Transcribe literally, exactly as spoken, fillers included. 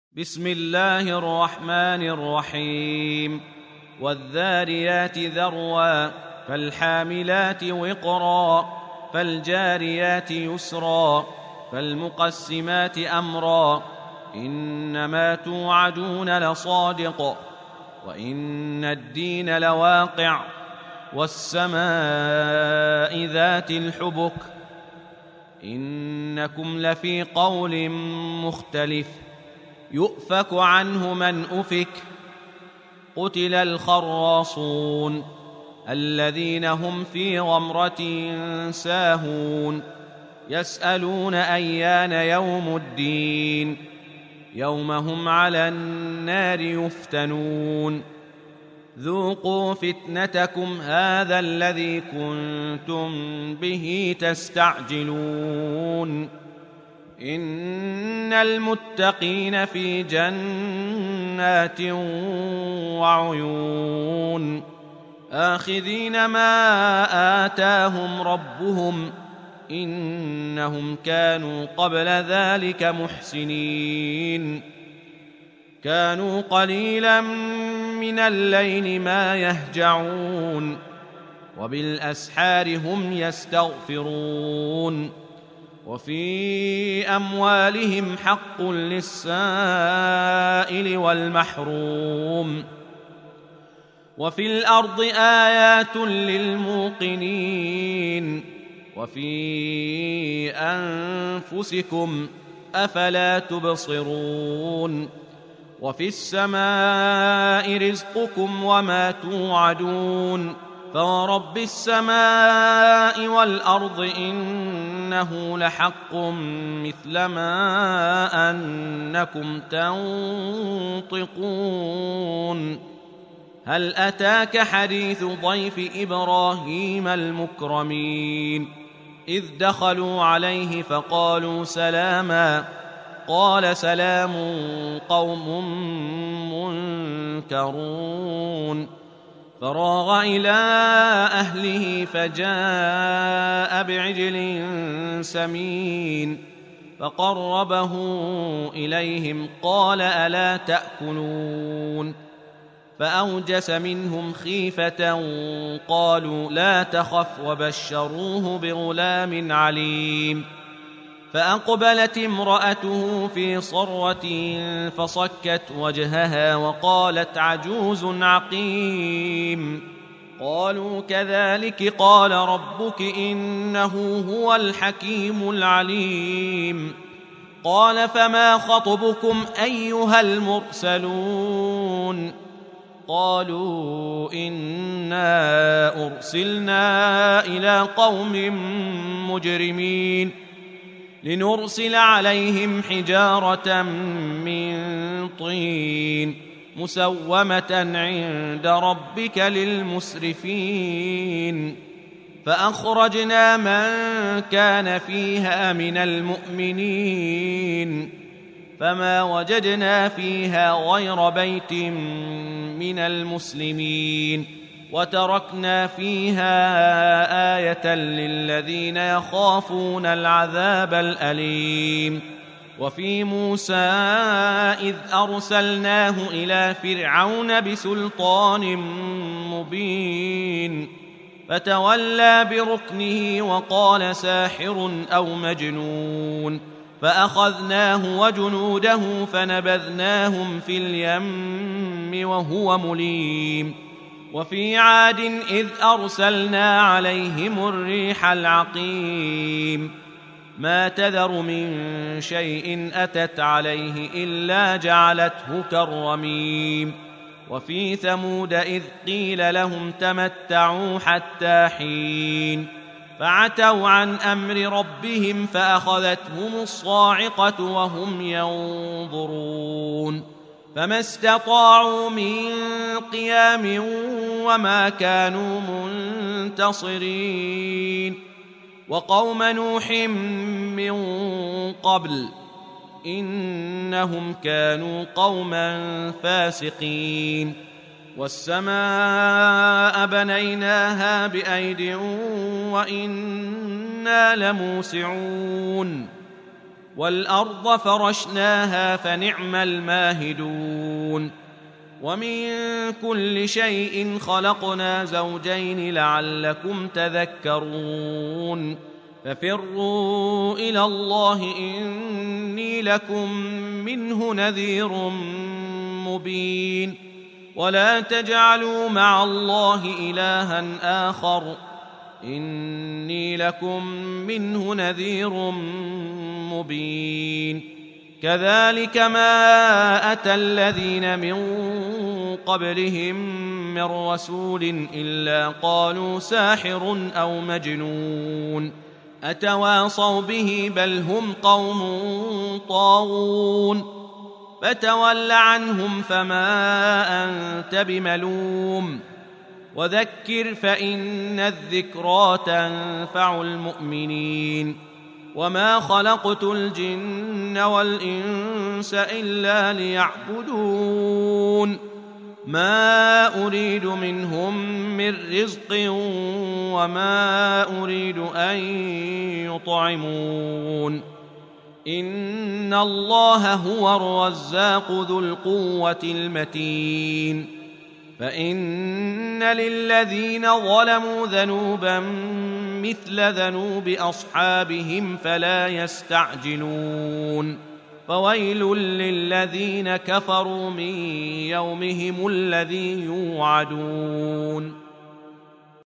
بسم الله الرحمن الرحيم والذاريات ذروا فالحاملات وقرا فالجاريات يسرا فالمقسمات أمرا إنما توعدون لصادق وإن الدين لواقع والسماء ذات الحبك إنكم لفي قول مختلف يؤفك عنه من أفك قتل الخراصون الذين هم في غمرة ساهون يسألون أيان يوم الدين يوم هم على النار يفتنون ذوقوا فتنتكم هذا الذي كنتم به تستعجلون إن المتقين في جنات وعيون آخذين ما آتاهم ربهم إنهم كانوا قبل ذلك محسنين كانوا قليلا من الليل ما يهجعون وبالأسحار هم يستغفرون وفي أموالهم حق للسائل والمحروم وفي الأرض آيات للموقنين وفي أنفسكم أفلا تبصرون وفي السماء رزقكم وما توعدون فورب السماء والأرض إنه لحق مثل ما أنكم تنطقون هل أتاك حديث ضيف إبراهيم المكرمين إذ دخلوا عليه فقالوا سلاما قال سلام قوم منكرون فراغ إلى أهله فجاء بعجل سمين فقربه إليهم قال ألا تأكلون فأوجس منهم خيفة قالوا لا تخف وبشروه بغلام عليم فأقبلت امرأته في صرة فصكت وجهها وقالت عجوز عقيم قالوا كذلك قال ربك إنه هو الحكيم العليم قال فما خطبكم أيها المرسلون قالوا إنا أرسلنا إلى قوم مجرمين لنرسل عليهم حجارة من طين مسومة عند ربك للمسرفين فأخرجنا من كان فيها من المؤمنين فما وجدنا فيها غير بيت من المسلمين وتركنا فيها آية للذين يخافون العذاب الأليم وفي موسى إذ أرسلناه إلى فرعون بسلطان مبين فتولى بركنه وقال ساحر أو مجنون فأخذناه وجنوده فنبذناهم في اليم وهو مليم وفي عاد إذ أرسلنا عليهم الريح العقيم ما تذر من شيء أتت عليه إلا جعلته كالرميم وفي ثمود إذ قيل لهم تمتعوا حتى حين فعتوا عن أمر ربهم فأخذتهم الصاعقة وهم ينظرون فما استطاعوا من قيام وما كانوا منتصرين وقوم نوح من قبل إنهم كانوا قوما فاسقين والسماء بنيناها بأيد وإنا لموسعون والأرض فرشناها فنعم الماهدون ومن كل شيء خلقنا زوجين لعلكم تذكرون ففروا إلى الله إني لكم منه نذير مبين ولا تجعلوا مع الله إلها آخر إني لكم منه نذير مبين كذلك ما أتى الذين من قبلهم من رسول إلا قالوا ساحر أو مجنون أتواصوا به بل هم قوم طاغون فتول عنهم فما أنت بملوم وذكر فإن الذكرى تنفع المؤمنين وما خلقت الجن والإنس إلا ليعبدون ما أريد منهم من رزق وما أريد أن يطعمون إن الله هو الرزاق ذو القوة المتين فإن للذين ظلموا ذنوبا مثل ذنوب أصحابهم فلا يستعجلون فويل للذين كفروا من يومهم الذي يوعدون